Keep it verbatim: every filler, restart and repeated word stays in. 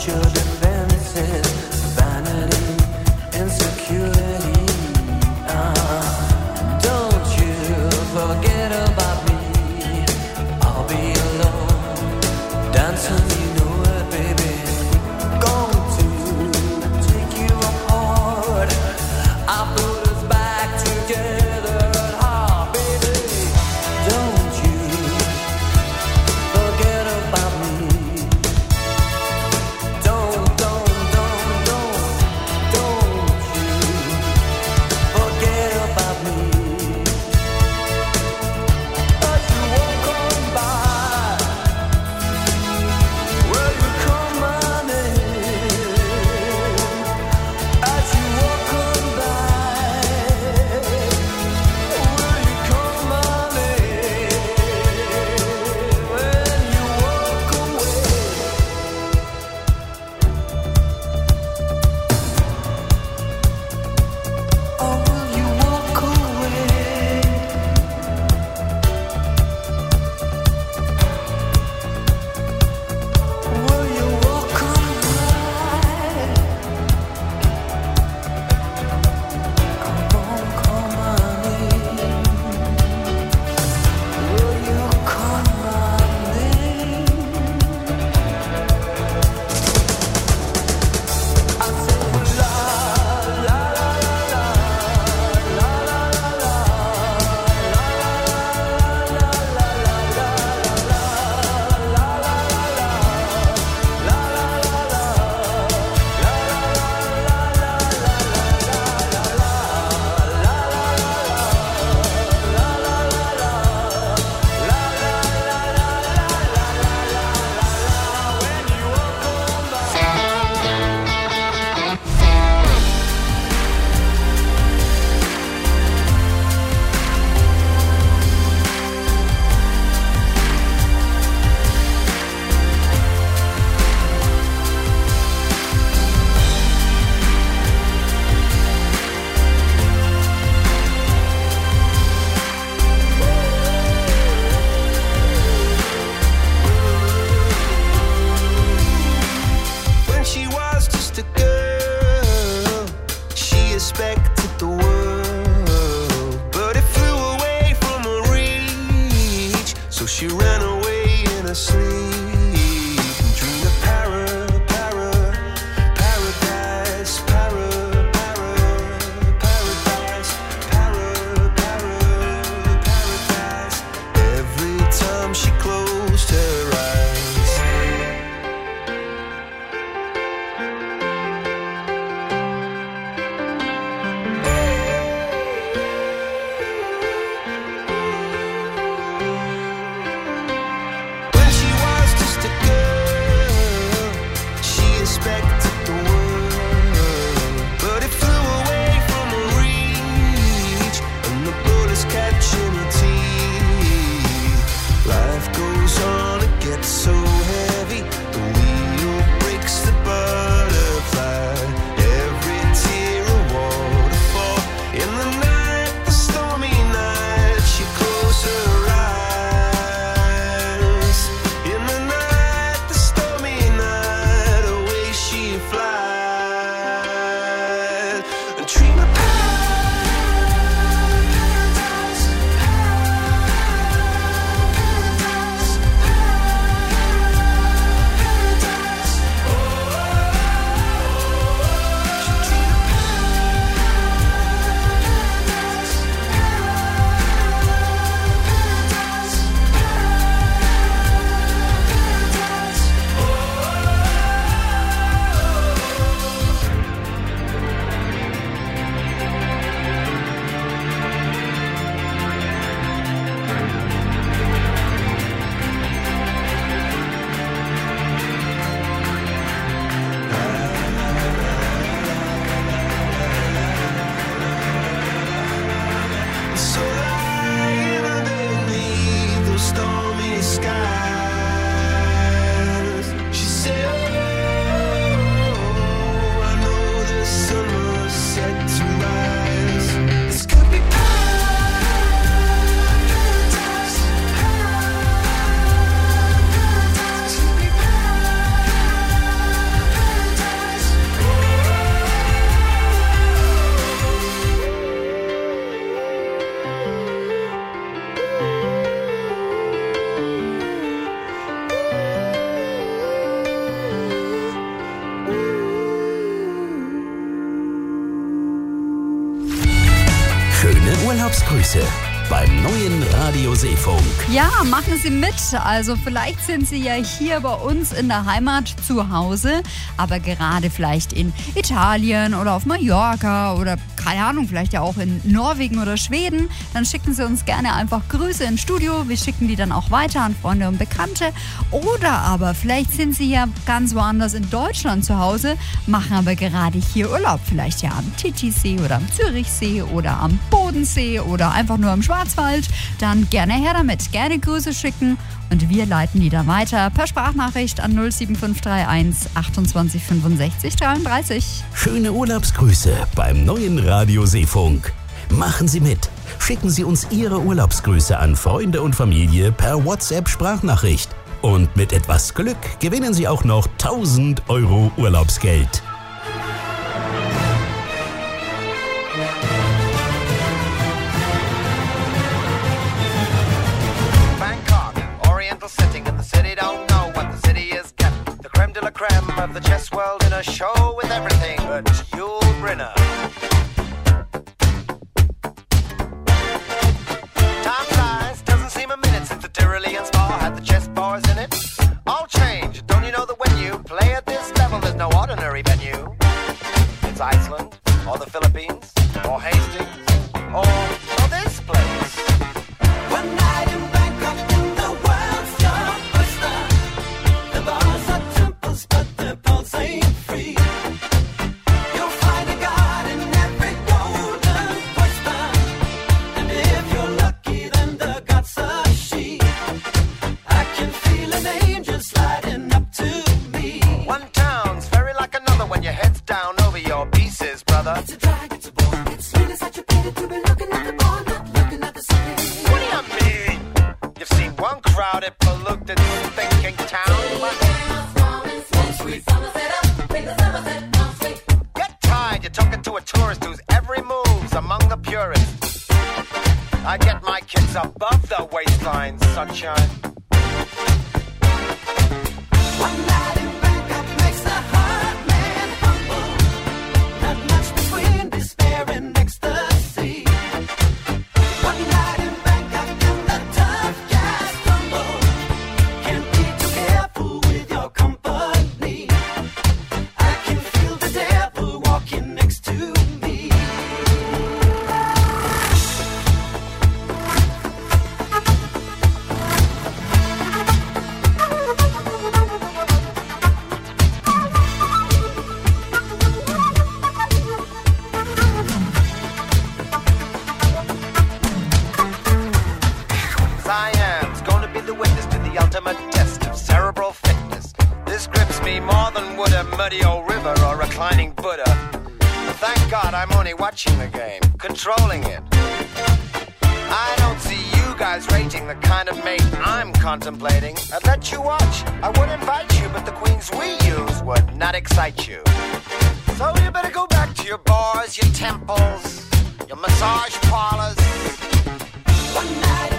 When she was Urlaubsgrüße beim neuen Radio Seefunk. Ja, machen Sie mit. Also vielleicht sind Sie ja hier bei uns in der Heimat zu Hause, aber gerade vielleicht in Italien oder auf Mallorca oder keine Ahnung, vielleicht ja auch in Norwegen oder Schweden. Dann schicken Sie uns gerne einfach Grüße ins Studio. Wir schicken die dann auch weiter an Freunde und Bekannte. Oder aber vielleicht sind Sie ja ganz woanders in Deutschland zu Hause, machen aber gerade hier Urlaub. Vielleicht ja am Titisee oder am Zürichsee oder am Bodensee oder einfach nur am Schwarzwald. Dann gerne her damit. Gerne Grüße schicken und wir leiten die dann weiter per Sprachnachricht an null sieben fünf drei eins achtundzwanzig fünfundsechzig dreiunddreißig. Schöne Urlaubsgrüße beim neuen Radio Seefunk. Machen Sie mit. Schicken Sie uns Ihre Urlaubsgrüße an Freunde und Familie per WhatsApp-Sprachnachricht. Und mit etwas Glück gewinnen Sie auch noch tausend Euro Urlaubsgeld. Setting in the city, don't know what the city is getting. The creme de la creme of the chess world in a show with everything but Yul Brynner. Time flies, doesn't seem a minute since the Tyrolean Spa had the chess bars in it. All change, don't you know that when you play at this level, there's no ordinary venue? It's Iceland, or the Philippines, or Hastings, or, or this place. One night in Bangkok in the world's your oyster. The bars are temples, but the pulse ain't free. You'll find a god in every golden oyster. And if you're lucky, then the god's a she. I can feel an angel sliding up to me. One town's very like another when your head's down over your pieces, brother. It's a drag, it's a bore. It's really such a pity to be looking at the bar, not looking at the city. What do you mean? You've seen one crowded, polluted, thinking town. Get tired, you're talking to a tourist whose every move's among the purists. I get my kids above the waistline, sunshine. One night in Bangkok makes the heart man humble. Not much between despair and ecstasy. One night in Bangkok and the tough guys tumble. Can't be too careful with your company. I can feel the devil walking next to me. Siam's gonna be the witness to the ultimate test of cerebral fitness. This grips me more than would a muddy old river or reclining Buddha. But thank God I'm only watching the game, controlling it. I don't see you guys rating the kind of mate I'm contemplating. I'd let you watch, I would invite you, but the queens we use would not excite you. So you better go back to your bars, your temples, your massage parlors. One night